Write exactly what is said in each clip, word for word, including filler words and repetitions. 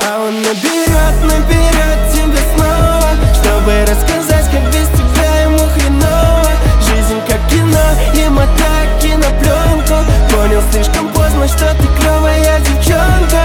А он наберет, наберет тебя снова, чтобы рассказать, как без тебя ему хреново. Жизнь как кино, и мотай кинопленку. Понял слишком поздно, что ты клевая девчонка.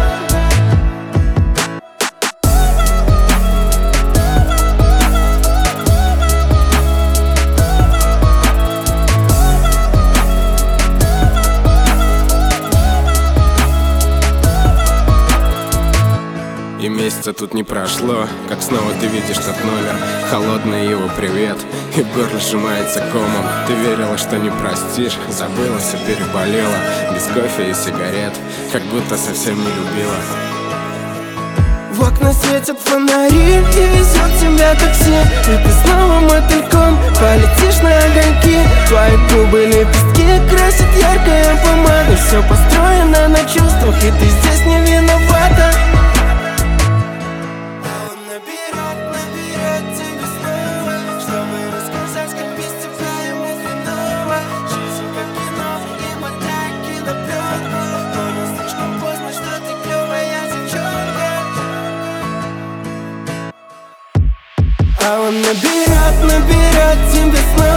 И месяца тут не прошло, как снова ты видишь тот номер. Холодный его привет, и в горле сжимается комом. Ты верила, что не простишь, забыла, все переболела. Без кофе и сигарет, как будто совсем не любила. В окна светят фонари, и везет тебя такси. И ты снова мотыльком полетишь на огоньки. Твои губы лепестки красит яркая помада. Все построено на чувствах, и ты здесь не виновата. А он наберет, наберет тебя снова.